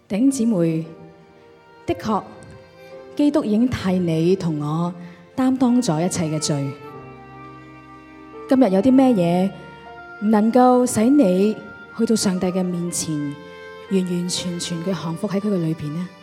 弟兄姊妹，的確，基督已經替你同我擔當咗一切嘅罪。今日有啲咩嘢唔能夠使你去到上帝嘅面前，完完全全嘅降服喺佢嘅裏邊呢？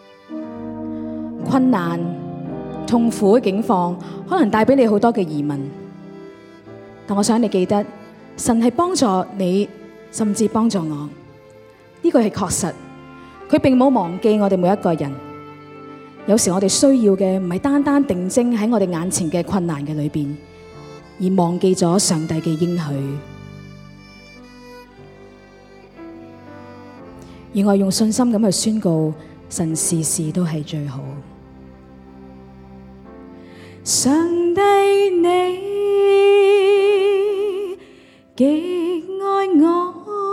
困難、痛苦嘅境況，可能帶俾你好多嘅疑問。但我想你記得，神係幫助你，甚至幫助我。呢個係確實，佢並冇忘記我哋每一個人。有時我哋需要嘅唔係單單定睛喺我哋眼前嘅困難嘅裏邊，而忘記咗上帝嘅應許。而我用信心咁去宣告，神事事都係最好。上帝你極愛我，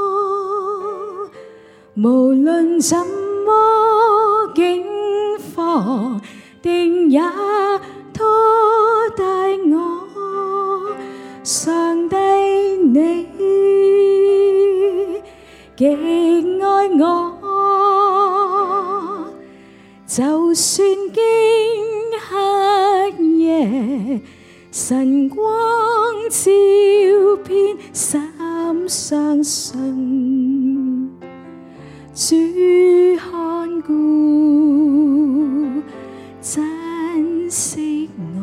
無論怎麼境況，定也拖帶我。上帝你極愛我，就算經黑夜，晨光照遍，深相信主看顧，珍惜我。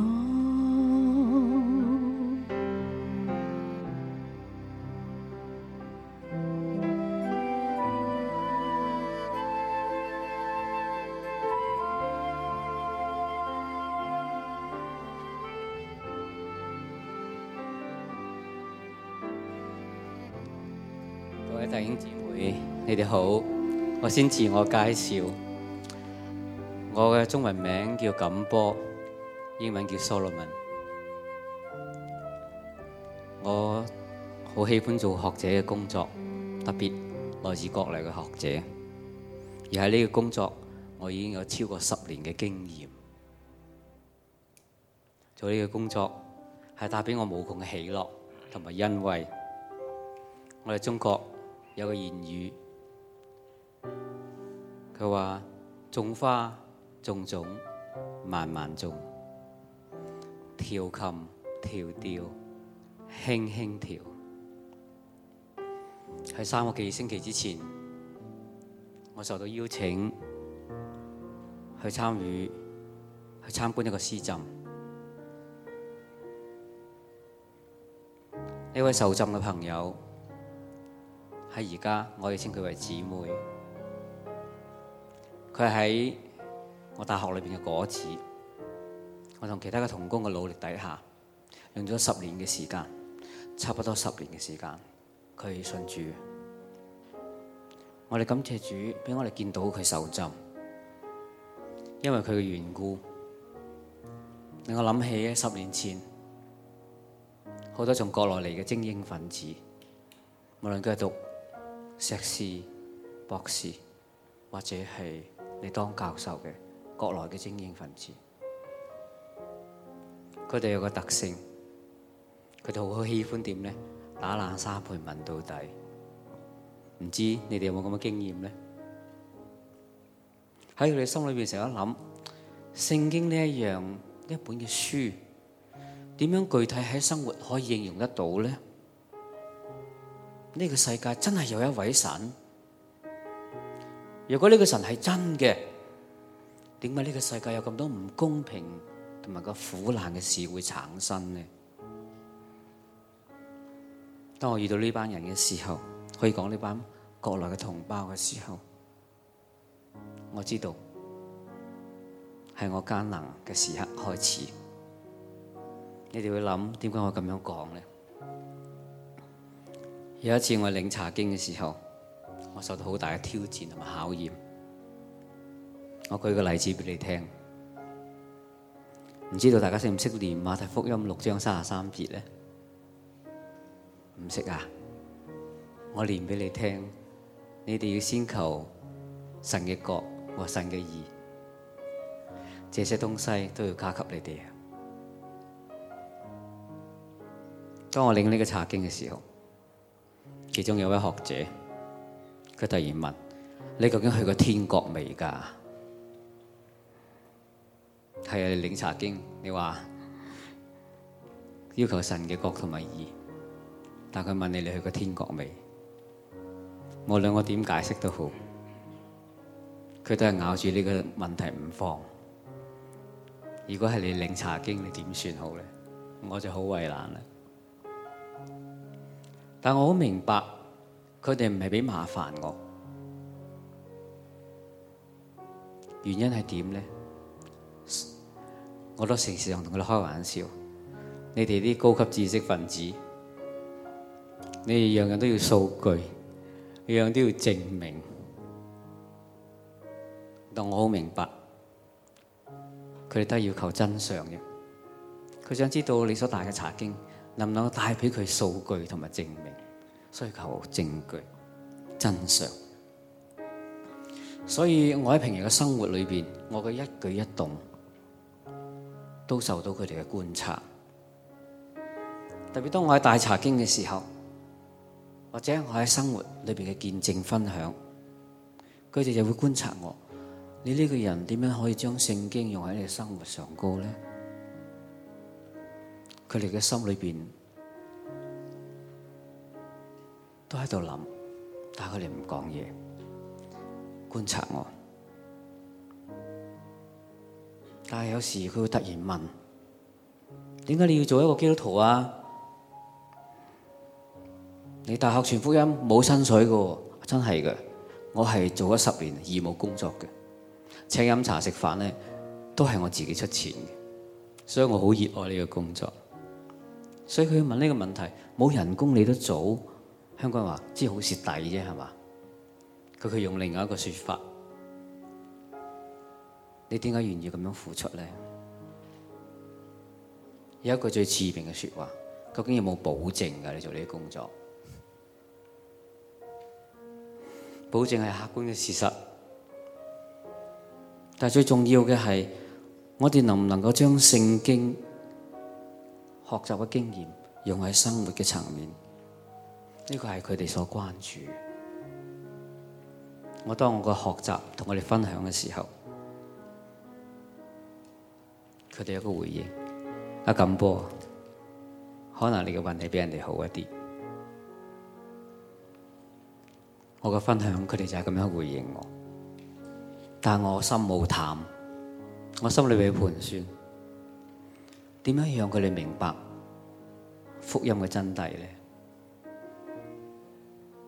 各位弟兄姊妹，你哋好。我先自我介紹，我嘅中文名叫錦波，英文叫 Solomon。我好喜歡做學者嘅工作，特別來自國內嘅學者。而喺呢個工作，我已經有超過10年嘅經驗。做呢個工作係帶俾我無窮嘅喜樂同埋欣慰。我哋中國有個諺語，佢話種花種種慢慢種，調琴調調輕輕調。喺3個幾星期之前，我受到邀請去參觀一個詩浸。呢位受浸嘅朋友喺而家我哋稱佢為姊妹，佢係喺我大學裏邊嘅果子。我同其他嘅同工嘅努力底下，用咗10年嘅時間，差不多10年嘅時間，佢信主。我哋感謝主，俾我哋見到佢受浸，因為佢嘅緣故，令我諗起10年前好多從國內嚟嘅精英分子，無論佢係讀碩士、博士，或者係你當教授嘅國內嘅精英分子，佢哋有個特性，佢哋好喜歡點呢？打爛沙盤問到底。唔知你哋有冇咁嘅經驗呢？喺佢哋心裏邊成日諗，聖經呢一本嘅書，點樣具體喺生活可以應用得到呢？呢個世界真係有一位神？如果呢個神係真嘅，點解呢個世界有咁多唔公平同埋個苦難嘅事會產生呢？當我遇到呢班人嘅時候，可以講呢班國內嘅同胞嘅時候，我知道係我艱難嘅時刻開始。你哋會諗，點解我咁樣講呢？有一次我領查經嘅時候，我受到好大嘅挑戰同埋考驗。我舉個例子俾你聽，唔知道大家識唔識念馬太福音6章33節呢？唔識啊？我念俾你聽，你哋要先求神嘅國和神嘅義，這些東西都要加給你哋。當我領呢個查經嘅時候，其中有位學者，佢突然問： 你究竟去過天國未㗎？係啊，你領查經，你話要求神嘅國同埋義，但佢問你去過天國未？無論我點解釋都好，佢都係咬住呢個問題唔放。如果係你領查經，你點算好呢？我就好為難啦。但我好明白，佢哋唔係俾麻煩我。原因係點呢？我都時常同佢哋開玩笑，你哋啲高級知識分子，你哋樣樣都要數據，樣樣都要證明。但我好明白，佢哋都係要求真相嘅。佢想知道你所帶嘅查經能唔能夠帶俾佢數據同埋證明，所以求證據、真相。所以我喺平日嘅生活裏邊，我嘅一舉一動都受到佢哋嘅觀察。特別當我喺帶查經嘅時候，或者我喺生活裏邊嘅見證分享，佢哋就會觀察我。你呢個人點樣可以將聖經用喺你嘅生活上高呢？佢哋嘅心裏邊都喺度諗，但係佢哋唔講嘢，觀察我。但係有時佢會突然問：點解你要做一個基督徒啊？你大學傳福音冇薪水嘅，真係嘅。我係做咗10年義務工作嘅，請飲茶食飯咧都係我自己出錢嘅，所以我好熱愛呢個工作。所以佢問呢個問題，冇人工你都做，香港人話即係好蝕底啫，係嘛？佢用另外一個說法，你點解願意咁樣付出咧？有一句最致命嘅說話，究竟有冇保證㗎？你做呢啲工作，保證係客觀嘅事實，但係最重要嘅係，我哋能唔能夠將聖經學習嘅經驗用喺生活嘅層面？呢個係佢哋所關注。當我嘅學習同我哋分享嘅時候，佢哋有個回應：阿錦波，可能你嘅運氣比人哋好一啲。我嘅分享，佢哋就係咁樣回應我。但我心冇淡，我心裏邊盤算，點樣讓佢哋明白福音嘅真諦呢？